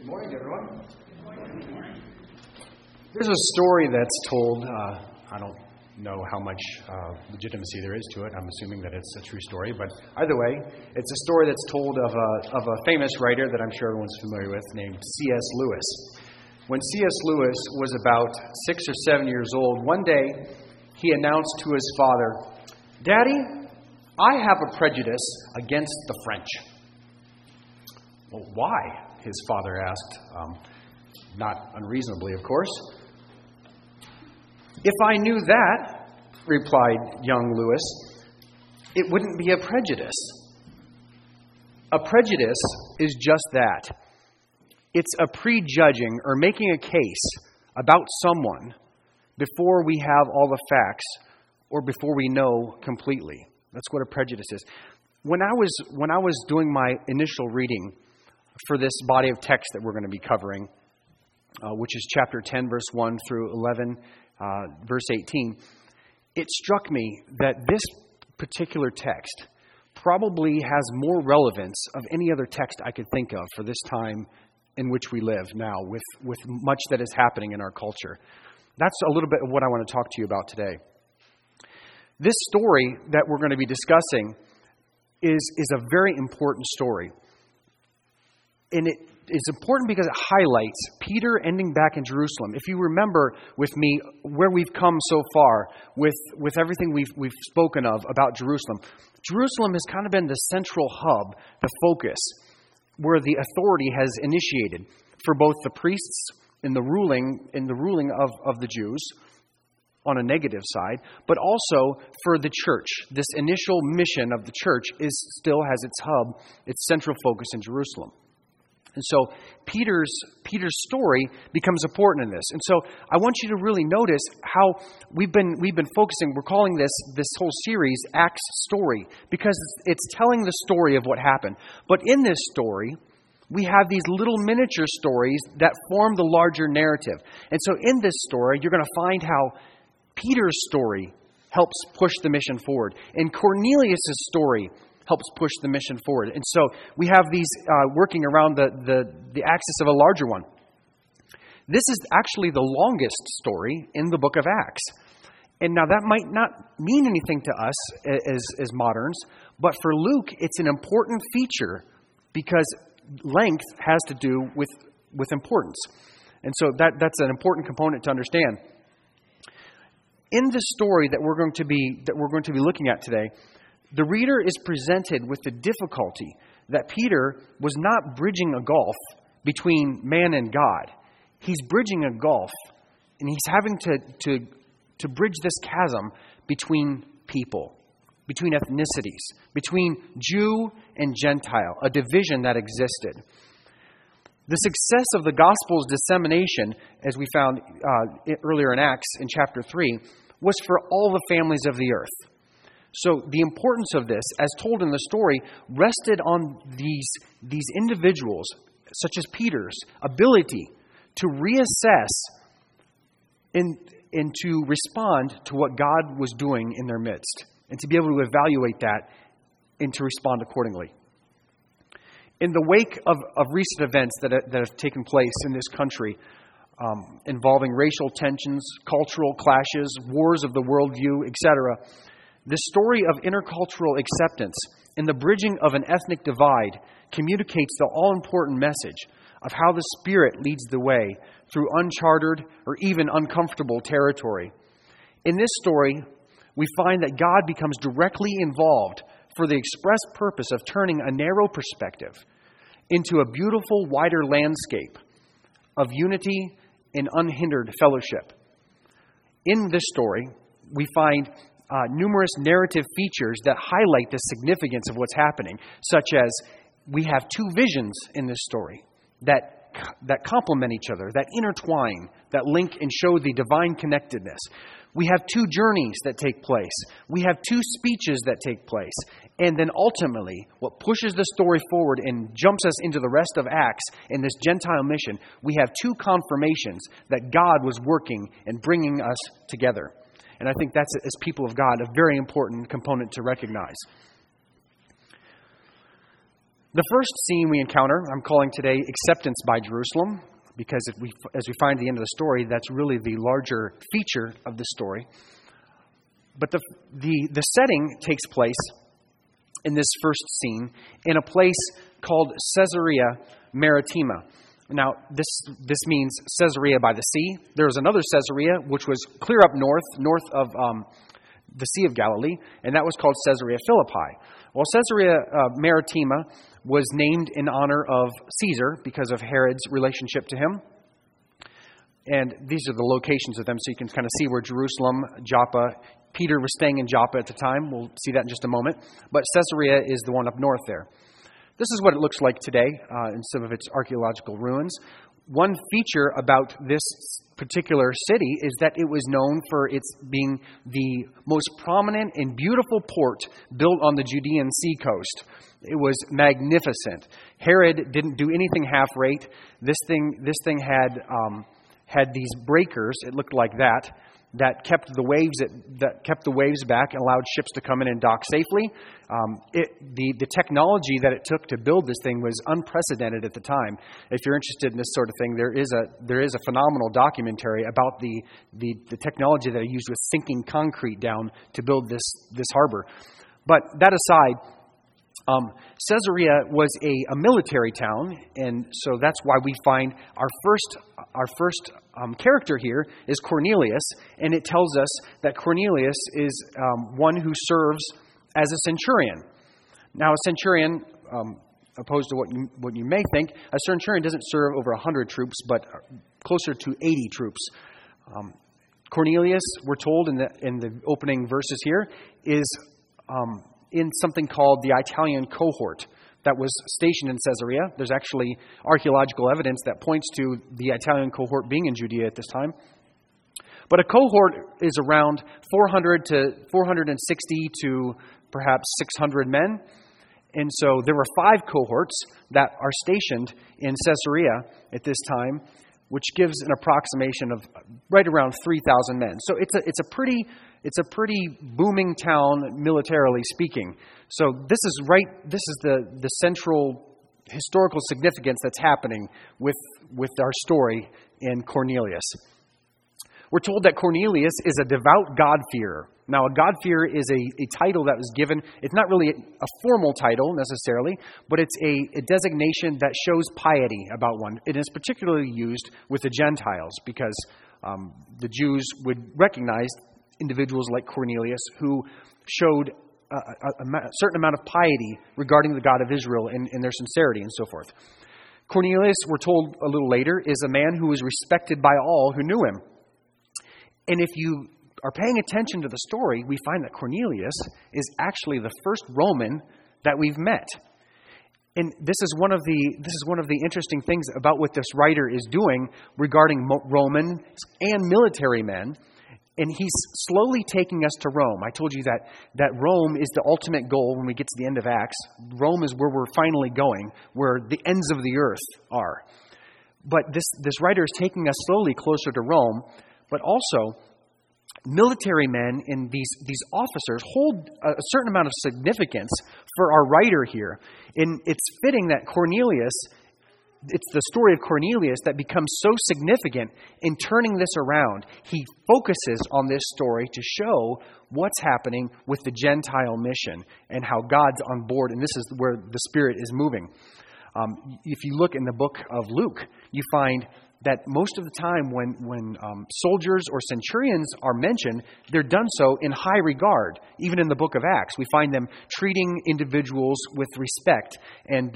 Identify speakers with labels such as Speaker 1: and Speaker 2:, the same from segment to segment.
Speaker 1: Morning, everyone. There's a story that's told. I don't know how much legitimacy there is to it. I'm assuming that it's a true story, but either way, it's a story that's told of a famous writer that I'm sure everyone's familiar with, named C.S. Lewis. When C.S. Lewis was about 6 or 7 years old, one day he announced to his father, "Daddy, I have a prejudice against the French." "Well, why?" his father asked, not unreasonably, of course. "If I knew that," replied young Lewis, "it wouldn't be a prejudice." A prejudice is just that. It's a prejudging or making a case about someone before we have all the facts or before we know completely. That's what a prejudice is. When I was doing my initial reading for this body of text that we're going to be covering, which is chapter 10, verse 1 through 11, verse 18, it struck me that this particular text probably has more relevance of any other text I could think of for this time in which we live now, with much that is happening in our culture. That's a little bit of what I want to talk to you about today. This story that we're going to be discussing is a very important story. And it is important because it highlights Peter ending back in Jerusalem. If you remember with me where we've come so far with everything we've spoken of about Jerusalem, Jerusalem has kind of been the central hub, the focus, where the authority has initiated for both the priests in the ruling of the Jews on a negative side, but also for the church. This initial mission of the church still has its hub, its central focus in Jerusalem. And so Peter's story becomes important in this. And so I want you to really notice how we've been focusing. We're calling this whole series Acts Story because it's telling the story of what happened. But in this story, we have these little miniature stories that form the larger narrative. And so in this story, you're going to find how Peter's story helps push the mission forward, and Cornelius' story helps push the mission forward. And so we have these working around the axis of a larger one. This is actually the longest story in the book of Acts. And now that might not mean anything to us as moderns, but for Luke, it's an important feature because length has to do with importance. And so that's an important component to understand. In the story that we're going to be looking at today, the reader is presented with the difficulty that Peter was not bridging a gulf between man and God. He's bridging a gulf, and he's having to bridge this chasm between people, between ethnicities, between Jew and Gentile, a division that existed. The success of the gospel's dissemination, as we found earlier in Acts in chapter 3, was for all the families of the earth. So the importance of this, as told in the story, rested on these individuals, such as Peter's, ability to reassess and to respond to what God was doing in their midst, and to be able to evaluate that and to respond accordingly. In the wake of recent events that have taken place in this country, involving racial tensions, cultural clashes, wars of the worldview, etc., the story of intercultural acceptance and the bridging of an ethnic divide communicates the all-important message of how the Spirit leads the way through uncharted or even uncomfortable territory. In this story, we find that God becomes directly involved for the express purpose of turning a narrow perspective into a beautiful, wider landscape of unity and unhindered fellowship. In this story, we find numerous narrative features that highlight the significance of what's happening, such as we have two visions in this story that complement each other, that intertwine, that link and show the divine connectedness. We have two journeys that take place. We have two speeches that take place. And then ultimately, what pushes the story forward and jumps us into the rest of Acts in this Gentile mission, we have two confirmations that God was working and bringing us together. And I think that's, as people of God, a very important component to recognize. The first scene we encounter, I'm calling today Acceptance by Jerusalem, because as we find at the end of the story, that's really the larger feature of the story. But the setting takes place in this first scene in a place called Caesarea Maritima. Now, this means Caesarea by the sea. There was another Caesarea, which was clear up north of the Sea of Galilee, and that was called Caesarea Philippi. Well, Caesarea Maritima was named in honor of Caesar because of Herod's relationship to him. And these are the locations of them, so you can kind of see where Jerusalem, Joppa, Peter was staying in Joppa at the time. We'll see that in just a moment. But Caesarea is the one up north there. This is what it looks like today in some of its archaeological ruins. One feature about this particular city is that it was known for its being the most prominent and beautiful port built on the Judean seacoast. It was magnificent. Herod didn't do anything half-rate. This thing had these breakers. It looked like that kept the waves back and allowed ships to come in and dock safely. The technology that it took to build this thing was unprecedented at the time. If you're interested in this sort of thing, there is a phenomenal documentary about the technology that they used with sinking concrete down to build this harbor. But that aside, Caesarea was a military town, and so that's why we find our first character here is Cornelius, and it tells us that Cornelius is one who serves as a centurion. Now, a centurion, opposed to what you may think, a centurion doesn't serve over 100 troops, but closer to 80 troops. Cornelius, we're told in the opening verses here, is in something called the Italian cohort that was stationed in Caesarea. There's actually archaeological evidence that points to the Italian cohort being in Judea at this time. But a cohort is around 400 to 460 to perhaps 600 men. And so there were 5 cohorts that are stationed in Caesarea at this time, which gives an approximation of right around 3,000 men. So it's a pretty booming town militarily speaking. So this is the central historical significance that's happening with our story in Cornelius. We're told that Cornelius is a devout God-fearer. Now, a God-fearer is a title that was given. It's not really a formal title necessarily, but it's a designation that shows piety about one. It is particularly used with the Gentiles because the Jews would recognize individuals like Cornelius who showed a certain amount of piety regarding the God of Israel and their sincerity and so forth. Cornelius, we're told a little later, is a man who was respected by all who knew him. And if you are paying attention to the story, we find that Cornelius is actually the first Roman that we've met. And this is one of the interesting things about what this writer is doing regarding Roman and military men. And he's slowly taking us to Rome. I told you that Rome is the ultimate goal when we get to the end of Acts. Rome is where we're finally going, where the ends of the earth are. But this writer is taking us slowly closer to Rome, but also military men and these officers hold a certain amount of significance for our writer here. And it's fitting that Cornelius, it's the story of Cornelius that becomes so significant in turning this around. He focuses on this story to show what's happening with the Gentile mission and how God's on board, and this is where the Spirit is moving. If you look in the book of Luke, you find that most of the time when soldiers or centurions are mentioned, they're done so in high regard. Even in the book of Acts, we find them treating individuals with respect and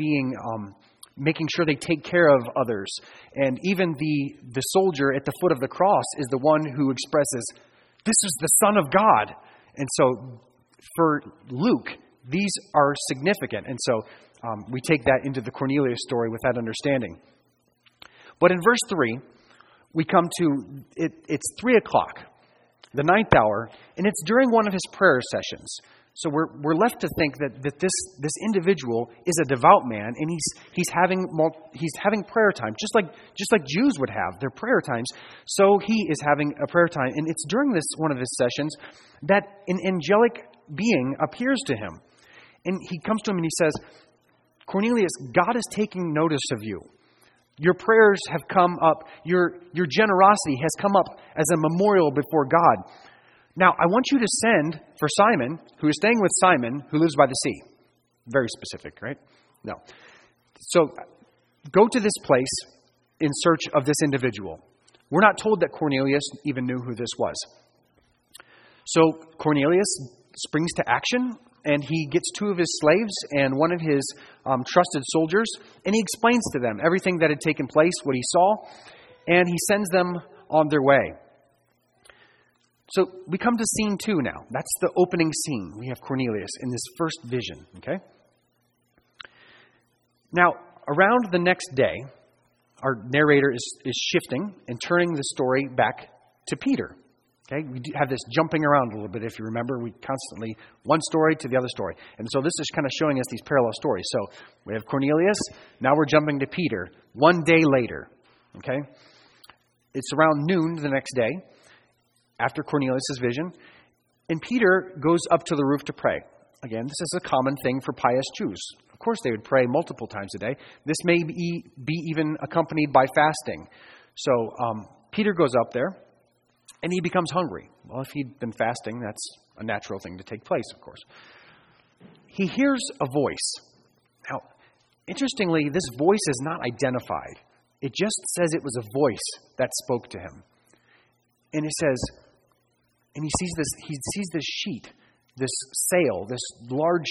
Speaker 1: making sure they take care of others. And even the soldier at the foot of the cross is the one who expresses, "This is the Son of God." And so for Luke, these are significant. And so we take that into the Cornelius story with that understanding. But in verse 3, we come to, it's 3 o'clock, the 9th hour, and it's during one of his prayer sessions. So we're left to think that this individual is a devout man, and he's having prayer time, just like Jews would have their prayer times. So he is having a prayer time, and it's during this one of his sessions that an angelic being appears to him, and he comes to him and he says, Cornelius, God is taking notice of you. Your prayers have come up. Your generosity has come up as a memorial before God. Now, I want you to send for Simon, who is staying with Simon, who lives by the sea. Very specific, right? No. So, go to this place in search of this individual. We're not told that Cornelius even knew who this was. So, Cornelius springs to action, and he gets two of his slaves and one of his trusted soldiers, and he explains to them everything that had taken place, what he saw, and he sends them on their way. So we come to scene 2 now. That's the opening scene. We have Cornelius in this first vision. Okay. Now, around the next day, our narrator is shifting and turning the story back to Peter. Okay, we have this jumping around a little bit, if you remember. We constantly, one story to the other story. And so this is kind of showing us these parallel stories. So we have Cornelius. Now we're jumping to Peter. One day later. Okay. It's around noon the next day, after Cornelius' vision. And Peter goes up to the roof to pray. Again, this is a common thing for pious Jews. Of course, they would pray multiple times a day. This may be even accompanied by fasting. So Peter goes up there. And he becomes hungry. Well, if he'd been fasting, that's a natural thing to take place, of course. He hears a voice. Now, interestingly, this voice is not identified. It just says it was a voice that spoke to him. And it says, and he sees this sheet, this sail, this large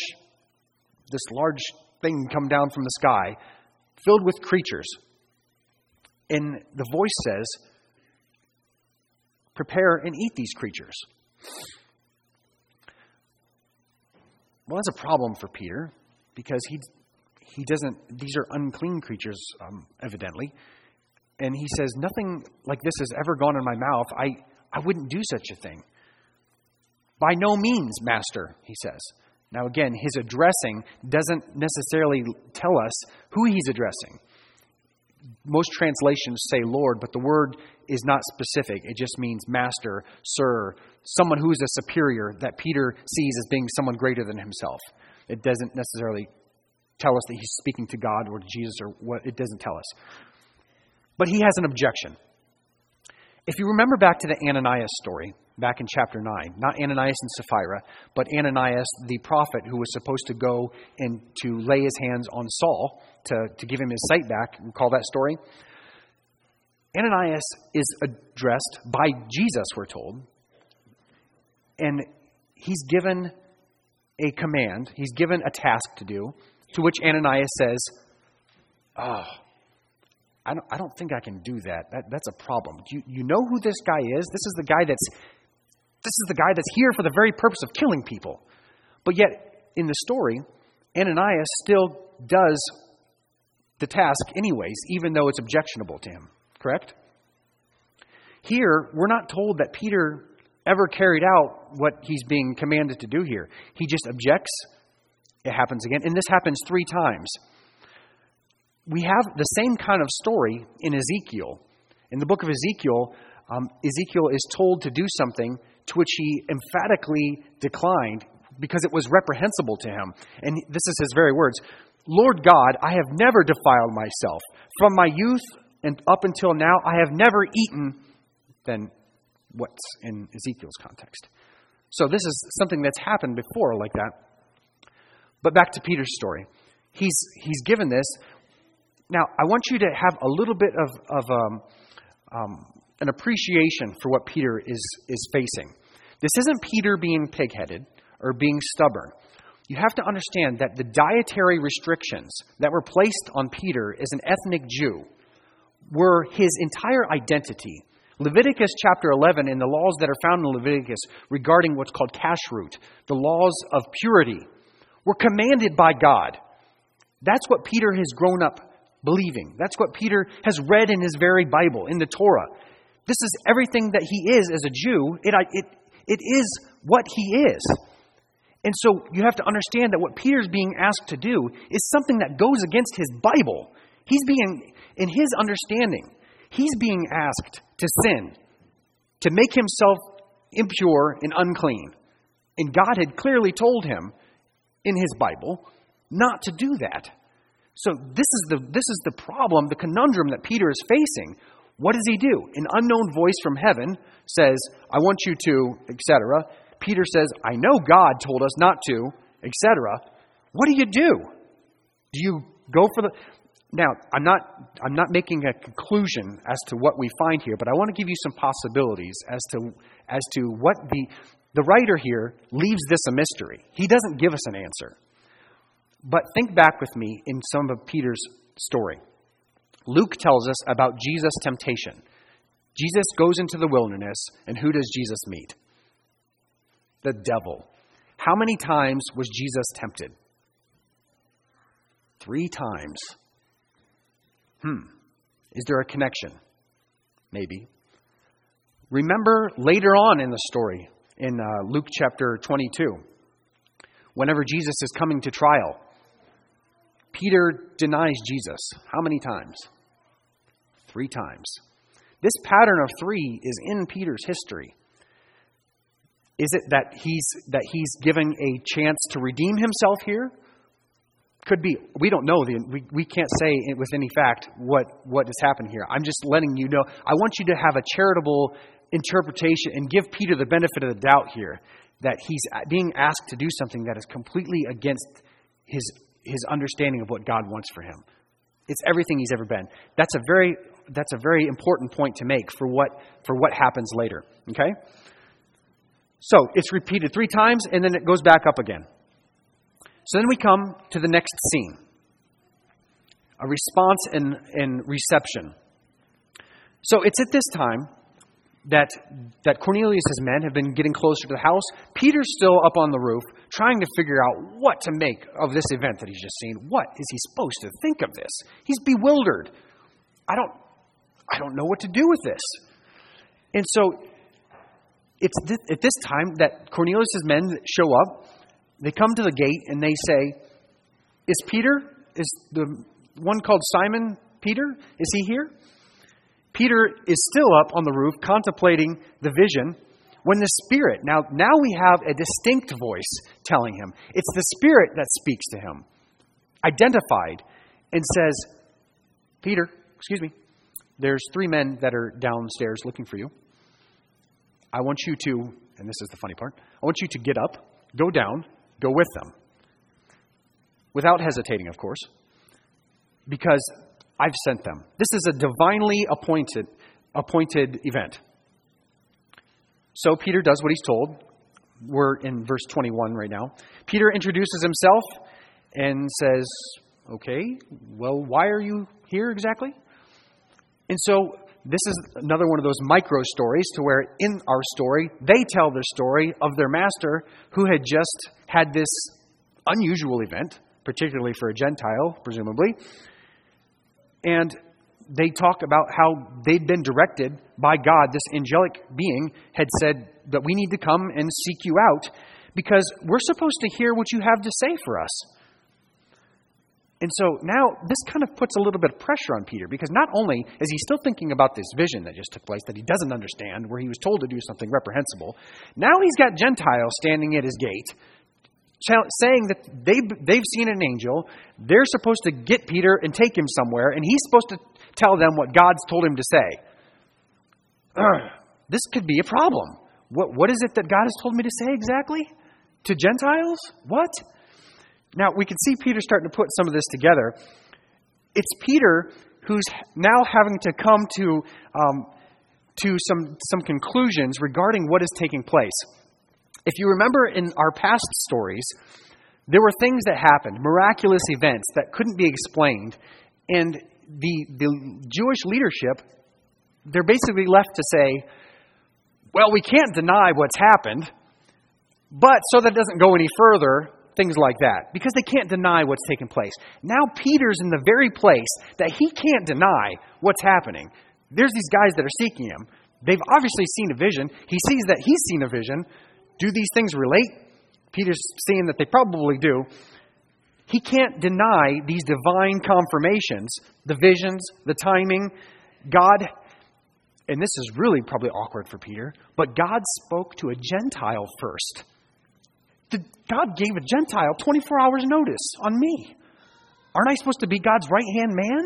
Speaker 1: thing come down from the sky, filled with creatures. And the voice says, prepare and eat these creatures. Well, that's a problem for Peter because he doesn't, these are unclean creatures, evidently. And he says, nothing like this has ever gone in my mouth. I wouldn't do such a thing. By no means, Master, he says. Now again, his addressing doesn't necessarily tell us who he's addressing. Most translations say Lord, but the word is not specific. It just means master, sir, someone who is a superior that Peter sees as being someone greater than himself. It doesn't necessarily tell us that he's speaking to God or to Jesus or what. It doesn't tell us. But he has an objection. If you remember back to the Ananias story, back in chapter 9, not Ananias and Sapphira, but Ananias, the prophet who was supposed to go and to lay his hands on Saul to give him his sight back. Recall that story? Ananias is addressed by Jesus, we're told. And he's given a command. He's given a task to do, to which Ananias says, I don't think I can do that. That's a problem. You know who this guy is? This is the guy that's here for the very purpose of killing people. But yet, in the story, Ananias still does the task anyways, even though it's objectionable to him. Correct? Here, we're not told that Peter ever carried out what he's being commanded to do here. He just objects. It happens again. And this happens 3 times. We have the same kind of story in Ezekiel. In the book of Ezekiel, Ezekiel is told to do something to which he emphatically declined because it was reprehensible to him. And this is his very words. Lord God, I have never defiled myself. From my youth and up until now, I have never eaten than what's in Ezekiel's context. So this is something that's happened before like that. But back to Peter's story. He's given this. Now, I want you to have a little bit of an appreciation for what Peter is facing. This isn't Peter being pig-headed or being stubborn. You have to understand that the dietary restrictions that were placed on Peter as an ethnic Jew were his entire identity. Leviticus chapter 11 and the laws that are found in Leviticus regarding what's called kashrut, the laws of purity, were commanded by God. That's what Peter has grown up believing. That's what Peter has read in his very Bible, in the Torah. This is everything that he is as a Jew. It is what he is. And so you have to understand that what Peter's being asked to do is something that goes against his Bible. In his understanding, he's being asked to sin, to make himself impure and unclean. And God had clearly told him in his Bible not to do that. So this is the problem, the conundrum that Peter is facing. What does he do? An unknown voice from heaven says, I want you to, etc. Peter says, I know God told us not to, etc. What do? Do you go for the... Now, I'm not making a conclusion as to what we find here, but I want to give you some possibilities as to what the writer here leaves this a mystery. He doesn't give us an answer. But think back with me in some of Peter's story. Luke tells us about Jesus' temptation. Jesus goes into the wilderness, and who does Jesus meet? The devil. How many times was Jesus tempted? 3 times. Is there a connection? Maybe. Remember later on in the story, in Luke chapter 22, whenever Jesus is coming to trial, Peter denies Jesus. How many times? 3 times. This pattern of 3 is in Peter's history. Is it that he's giving a chance to redeem himself here? Could be. We don't know. We can't say with any fact what has happened here. I'm just letting you know. I want you to have a charitable interpretation and give Peter the benefit of the doubt here that he's being asked to do something that is completely against his understanding of what God wants for him. It's everything he's ever been. That's a very important point to make for what happens later. Okay? So it's repeated 3 times and then it goes back up again. So then we come to the next scene. A response and reception. So it's at this time that Cornelius' men have been getting closer to the house. Peter's still up on the roof trying to figure out what to make of this event that he's just seen. What is he supposed to think of this? He's bewildered. I don't know what to do with this. And so it's at this time that Cornelius' men show up. They come to the gate and they say, is the one called Simon Peter, is he here? Peter is still up on the roof contemplating the vision when the Spirit, now we have a distinct voice telling him. It's the Spirit that speaks to him, identified, and says, Peter, excuse me, there's 3 men that are downstairs looking for you. I want you to, and this is the funny part, I want you to get up, go down, go with them. Without hesitating, of course, because I've sent them. This is a divinely appointed event. So Peter does what he's told. We're in verse 21 right now. Peter introduces himself and says, okay, well, why are you here exactly? And so this is another one of those micro stories to where in our story, they tell the story of their master who had just had this unusual event, particularly for a Gentile, presumably. And they talk about how they'd been directed by God. This angelic being had said that we need to come and seek you out because we're supposed to hear what you have to say for us. And so now this kind of puts a little bit of pressure on Peter because not only is he still thinking about this vision that just took place that he doesn't understand, where he was told to do something reprehensible, now he's got Gentiles standing at his gate saying that they've seen an angel. They're supposed to get Peter and take him somewhere, and he's supposed to tell them what God's told him to say. This could be a problem. What is it that God has told me to say exactly? To Gentiles? What? Now, we can see Peter starting to put some of this together. It's Peter who's now having to come to some conclusions regarding what is taking place. If you remember in our past stories, there were things that happened, miraculous events that couldn't be explained. And the Jewish leadership, they're basically left to say, well, we can't deny what's happened, but so that doesn't go any further, things like that, because they can't deny what's taken place. Now Peter's in the very place that he can't deny what's happening. There's these guys that are seeking him. They've obviously seen a vision. He sees that he's seen a vision. Do these things relate? Peter's seeing that they probably do. He can't deny these divine confirmations, the visions, the timing. God, and this is really probably awkward for Peter, but God spoke to a Gentile first. God gave a Gentile 24 hours notice on me. Aren't I supposed to be God's right-hand man?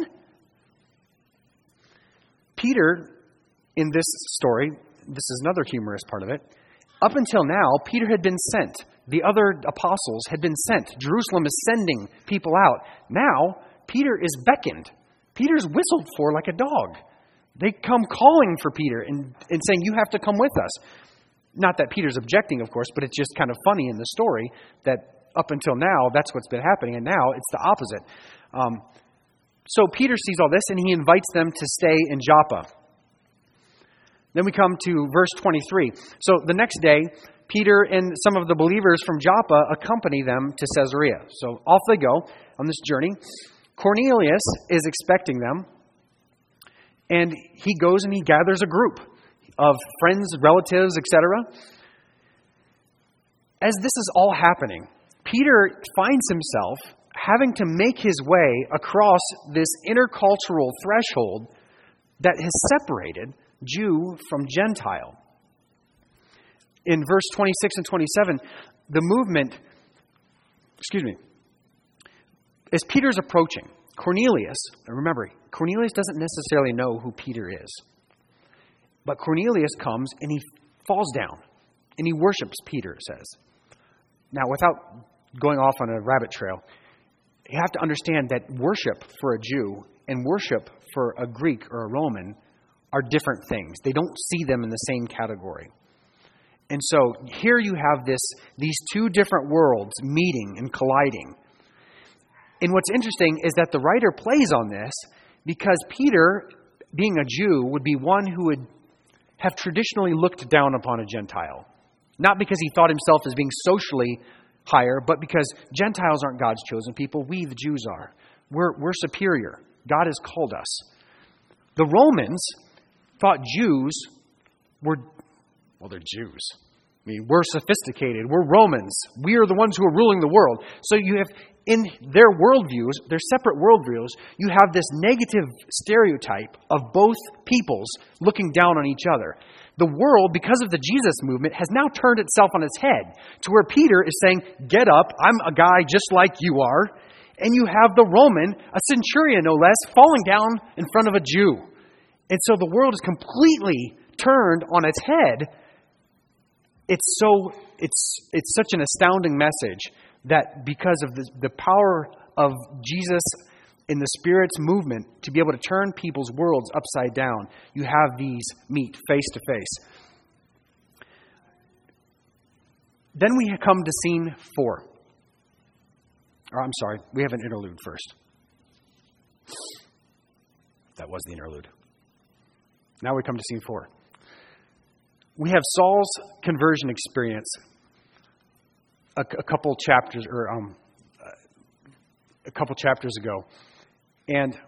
Speaker 1: Peter, in this story, this is another humorous part of it, up until now, Peter had been sent. The other apostles had been sent. Jerusalem is sending people out. Now, Peter is beckoned. Peter's whistled for like a dog. They come calling for Peter and saying, you have to come with us. Not that Peter's objecting, of course, but it's just kind of funny in the story that up until now, that's what's been happening, and now it's the opposite. So Peter sees all this, and he invites them to stay in Joppa. Then we come to verse 23. So the next day, Peter and some of the believers from Joppa accompany them to Caesarea. So off they go on this journey. Cornelius is expecting them, and he goes and he gathers a group of friends, relatives, etc. As this is all happening, Peter finds himself having to make his way across this intercultural threshold that has separated Jew from Gentile. In verse 26 and 27, the movement, as Peter's approaching, Cornelius, remember, Cornelius doesn't necessarily know who Peter is. But Cornelius comes and he falls down and he worships Peter, it says. Now, without going off on a rabbit trail, you have to understand that worship for a Jew and worship for a Greek or a Roman are different things. They don't see them in the same category. And so here you have these two different worlds meeting and colliding. And what's interesting is that the writer plays on this because Peter, being a Jew, would be one who would have traditionally looked down upon a Gentile. Not because he thought himself as being socially higher, but because Gentiles aren't God's chosen people. We, the Jews, are. We're superior. God has called us. The Romans thought Jews were, well, they're Jews. I mean, we're sophisticated. We're Romans. We are the ones who are ruling the world. So you have, in their worldviews, their separate worldviews, you have this negative stereotype of both peoples looking down on each other. The world, because of the Jesus movement, has now turned itself on its head to where Peter is saying, get up, I'm a guy just like you are. And you have the Roman, a centurion no less, falling down in front of a Jew. And so the world is completely turned on its head. It's such an astounding message that because of the power of Jesus in the Spirit's movement to be able to turn people's worlds upside down, you have these meet face to face. Then we come to scene 4. Or I'm sorry, we have an interlude first. That was the interlude. Now we come to scene 4. We have Saul's conversion experience a couple chapters ago. And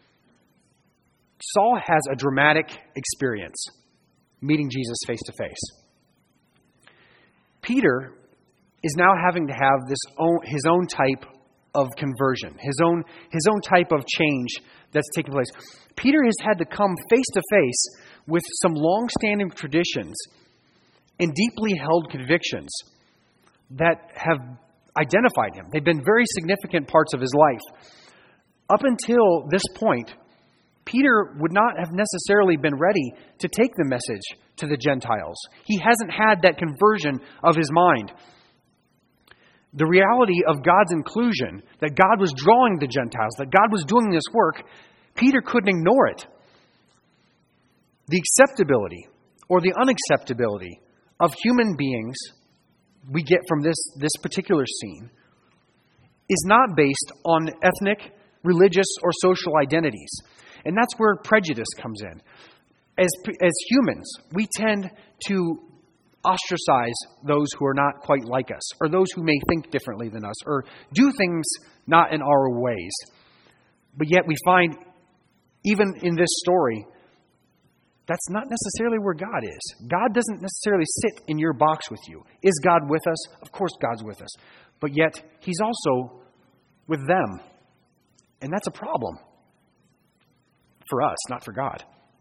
Speaker 1: Saul has a dramatic experience meeting Jesus face to face. Peter is now having to have his own type of conversion, his own type of change that's taking place. Peter has had to come face to face with some long-standing traditions and deeply held convictions that have identified him. They've been very significant parts of his life. Up until this point, Peter would not have necessarily been ready to take the message to the Gentiles. He hasn't had that conversion of his mind. The reality of God's inclusion, that God was drawing the Gentiles, that God was doing this work, Peter couldn't ignore it. The acceptability or the unacceptability of human beings we get from this particular scene is not based on ethnic, religious, or social identities. And that's where prejudice comes in. As humans, we tend to ostracize those who are not quite like us, or those who may think differently than us, or do things not in our ways. But yet we find, even in this story, that's not necessarily where God is. God doesn't necessarily sit in your box with you. Is God with us? Of course God's with us. But yet, He's also with them. And that's a problem for us, not for God.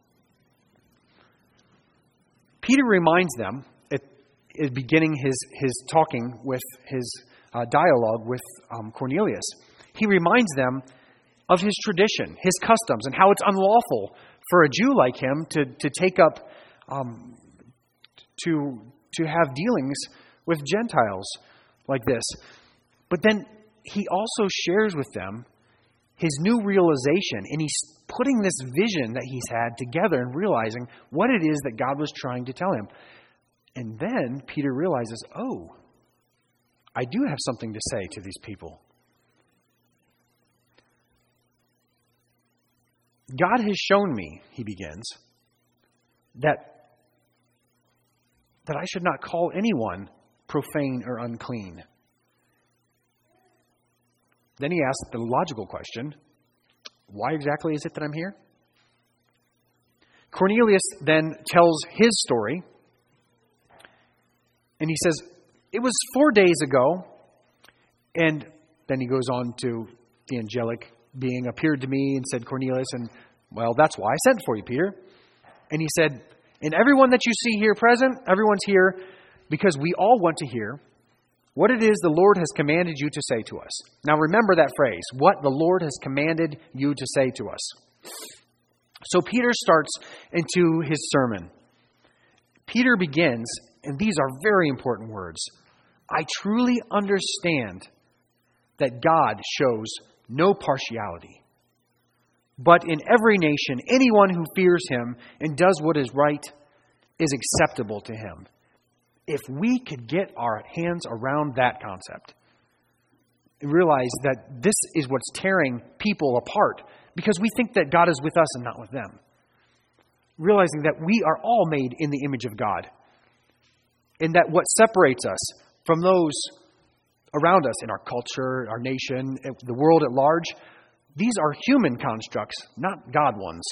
Speaker 1: Peter reminds them at beginning his talking with his dialogue with Cornelius. He reminds them of his tradition, his customs, and how it's unlawful for a Jew like him to take up, to have dealings with Gentiles like this. But then he also shares with them his new realization, and he's putting this vision that he's had together and realizing what it is that God was trying to tell him. And then Peter realizes, oh, I do have something to say to these people. God has shown me, he begins, that I should not call anyone profane or unclean. Then he asks the logical question, why exactly is it that I'm here? Cornelius then tells his story, and he says, it was 4 days ago, and then he goes on to the angelic being appeared to me and said, Cornelius, and well, that's why I sent for you, Peter. And he said, and everyone that you see here present, everyone's here because we all want to hear what it is the Lord has commanded you to say to us. Now remember that phrase, what the Lord has commanded you to say to us. So Peter starts into his sermon. Peter begins, and these are very important words. I truly understand that God shows no partiality, but in every nation, anyone who fears him and does what is right is acceptable to him. If we could get our hands around that concept and realize that this is what's tearing people apart because we think that God is with us and not with them. Realizing that we are all made in the image of God and that what separates us from those around us in our culture, our nation, the world at large, these are human constructs, not God ones.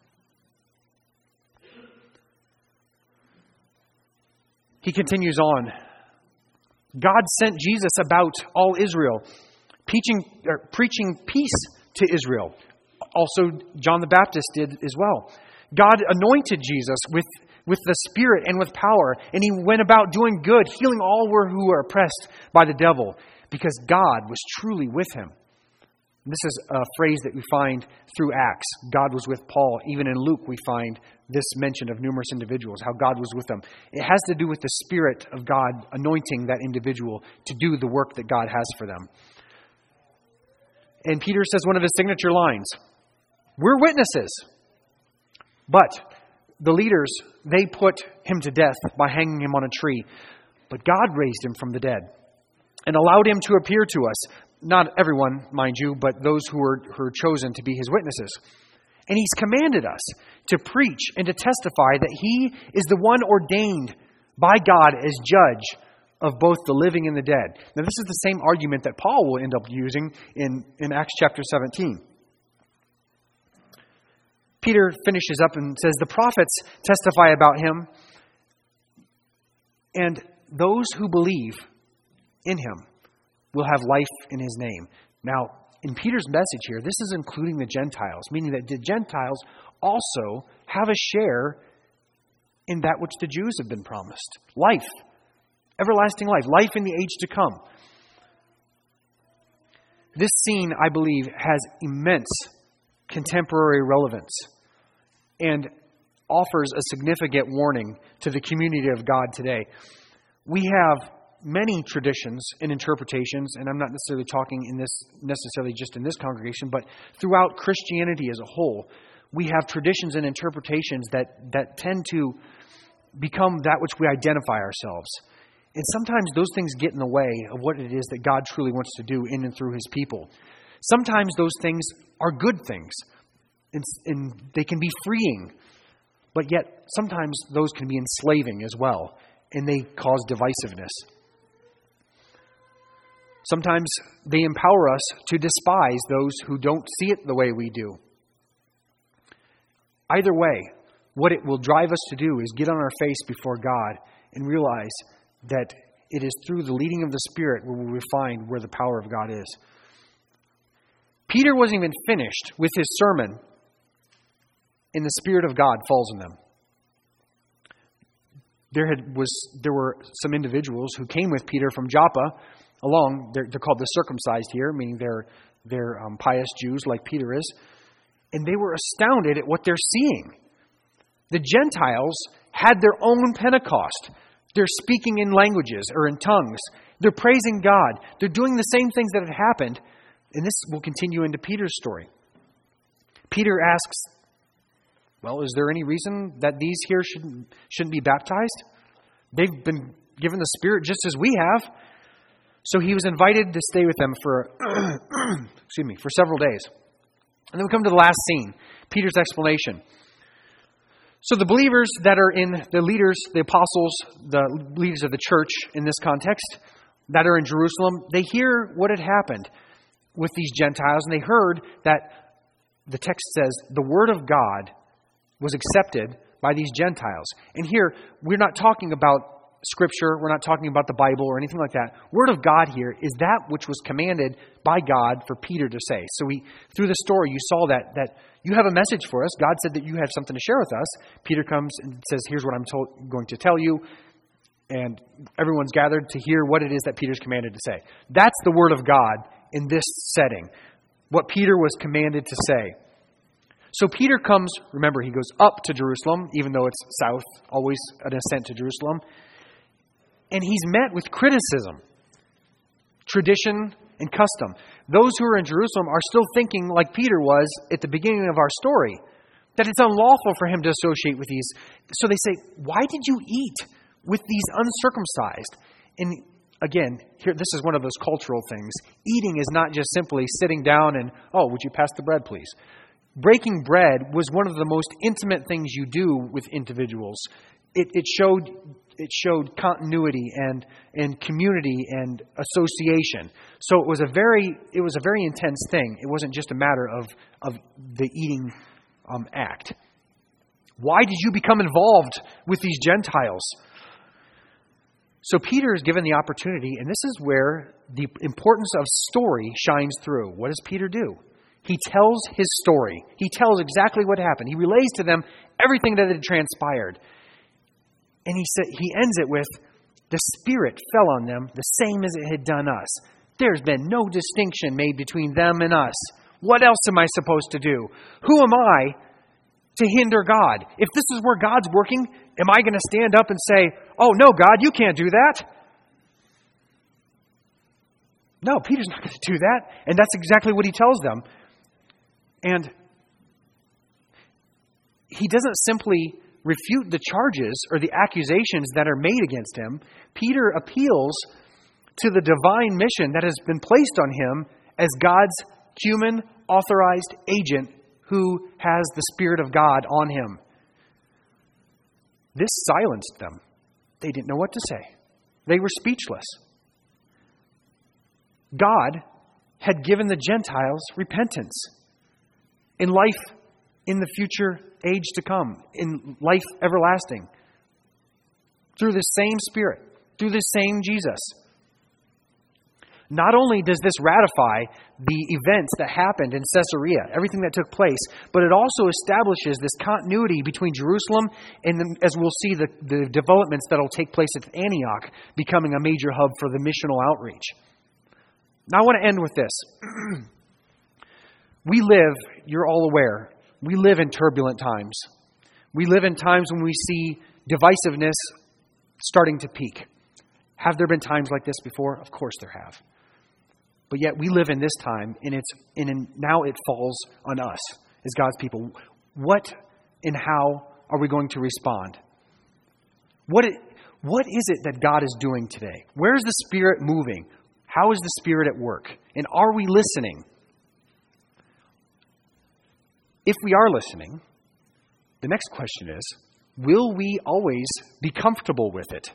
Speaker 1: He continues on. God sent Jesus about all Israel, preaching peace to Israel. Also, John the Baptist did as well. God anointed Jesus with the Spirit and with power, and he went about doing good, healing all who were oppressed by the devil, because God was truly with him. This is a phrase that we find through Acts. God was with Paul. Even in Luke, we find this mention of numerous individuals, how God was with them. It has to do with the Spirit of God anointing that individual to do the work that God has for them. And Peter says one of his signature lines, we're witnesses. But the leaders, they put him to death by hanging him on a tree. But God raised him from the dead and allowed him to appear to us. Not everyone, mind you, but those who were chosen to be his witnesses. And he's commanded us to preach and to testify that he is the one ordained by God as judge of both the living and the dead. Now, this is the same argument that Paul will end up using in Acts chapter 17. Peter finishes up and says, the prophets testify about him, and those who believe in him will have life in his name. Now, in Peter's message here, this is including the Gentiles, meaning that the Gentiles also have a share in that which the Jews have been promised. Life, everlasting life, life in the age to come. This scene, I believe, has immense contemporary relevance and offers a significant warning to the community of God today. We have many traditions and interpretations, and I'm not necessarily talking necessarily just in this congregation, but throughout Christianity as a whole, we have traditions and interpretations that tend to become that which we identify ourselves. And sometimes those things get in the way of what it is that God truly wants to do in and through his people. Sometimes those things are good things, and they can be freeing, but yet sometimes those can be enslaving as well, and they cause divisiveness. Sometimes they empower us to despise those who don't see it the way we do. Either way, what it will drive us to do is get on our face before God and realize that it is through the leading of the Spirit where we will find where the power of God is. Peter wasn't even finished with his sermon, and the Spirit of God falls on them. There were some individuals who came with Peter from Joppa along. They're called the circumcised here, meaning they're They're pious Jews like Peter is. And they were astounded at what they're seeing. The Gentiles had their own Pentecost. They're speaking in languages or in tongues. They're praising God. They're doing the same things that had happened. And this will continue into Peter's story. Peter asks, well, is there any reason that these here shouldn't be baptized? They've been given the Spirit just as we have. So he was invited to stay with them for several days. And then we come to the last scene, Peter's explanation. So the believers that are in the leaders, the apostles, the leaders of the church in this context, that are in Jerusalem, they hear what had happened with these Gentiles, and they heard that the text says the word of God was accepted by these Gentiles. And here, we're not talking about Scripture, we're not talking about the Bible or anything like that. Word of God here is that which was commanded by God for Peter to say. So through the story, you saw that you have a message for us. God said that you have something to share with us. Peter comes and says, here's what I'm going to tell you. And everyone's gathered to hear what it is that Peter's commanded to say. That's the word of God in this setting. What Peter was commanded to say. So Peter comes, remember, he goes up to Jerusalem, even though it's south, always an ascent to Jerusalem. And he's met with criticism, tradition, and custom. Those who are in Jerusalem are still thinking like Peter was at the beginning of our story, that it's unlawful for him to associate with these. So they say, why did you eat with these uncircumcised? And again, here, this is one of those cultural things. Eating is not just simply sitting down and, oh, would you pass the bread, please? Breaking bread was one of the most intimate things you do with individuals. It showed continuity and community and association. So it was a very intense thing. It wasn't just a matter of the eating act. Why did you become involved with these Gentiles? So Peter is given the opportunity, and this is where the importance of story shines through. What does Peter do? He tells his story. He tells exactly what happened. He relays to them everything that had transpired. And he ends it with, the Spirit fell on them the same as it had done us. There's been no distinction made between them and us. What else am I supposed to do? Who am I to hinder God? If this is where God's working, am I going to stand up and say, oh, no, God, you can't do that? No, Peter's not going to do that. And that's exactly what he tells them. And he doesn't simply refute the charges or the accusations that are made against him. Peter appeals to the divine mission that has been placed on him as God's human authorized agent who has the Spirit of God on him. This silenced them. They didn't know what to say. They were speechless. God had given the Gentiles repentance in life in the future age to come, in life everlasting, through the same Spirit, through the same Jesus. Not only does this ratify the events that happened in Caesarea, everything that took place, but it also establishes this continuity between Jerusalem and, as we'll see, the developments that will take place at Antioch, becoming a major hub for the missional outreach. Now I want to end with this. We live, you're all aware, we live in turbulent times. We live in times when we see divisiveness starting to peak. Have there been times like this before? Of course there have. But yet we live in this time, and now it falls on us as God's people. What and how are we going to respond? What is it that God is doing today? Where is the Spirit moving? How is the Spirit at work? And are we listening? If we are listening, the next question is, will we always be comfortable with it?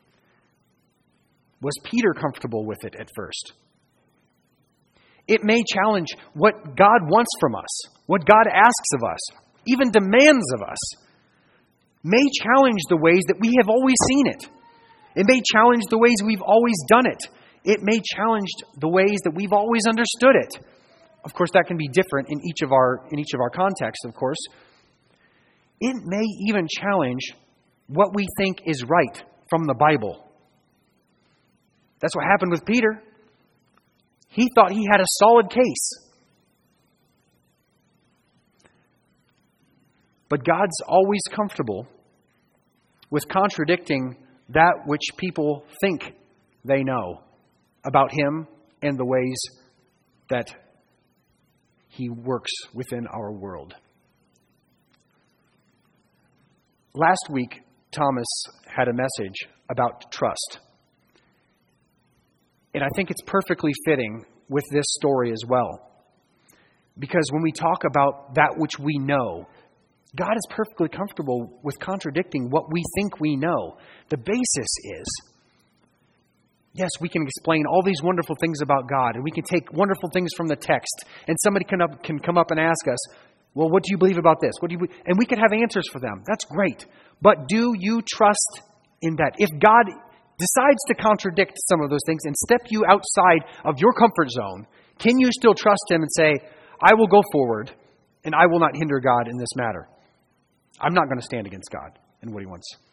Speaker 1: Was Peter comfortable with it at first? It may challenge what God wants from us, what God asks of us, even demands of us. May challenge the ways that we have always seen it. It may challenge the ways we've always done it. It may challenge the ways that we've always understood it. Of course, that can be different in each of our contexts, of course. It may even challenge what we think is right from the Bible. That's what happened with Peter. He thought he had a solid case. But God's always comfortable with contradicting that which people think they know about Him and the ways that He works within our world. Last week, Thomas had a message about trust. And I think it's perfectly fitting with this story as well. Because when we talk about that which we know, God is perfectly comfortable with contradicting what we think we know. The basis is, yes, we can explain all these wonderful things about God, and we can take wonderful things from the text, and somebody can come up and ask us, well, what do you believe about this? What do you believe? And we can have answers for them. That's great. But do you trust in that? If God decides to contradict some of those things and step you outside of your comfort zone, can you still trust Him and say, I will go forward, and I will not hinder God in this matter? I'm not going to stand against God and what He wants.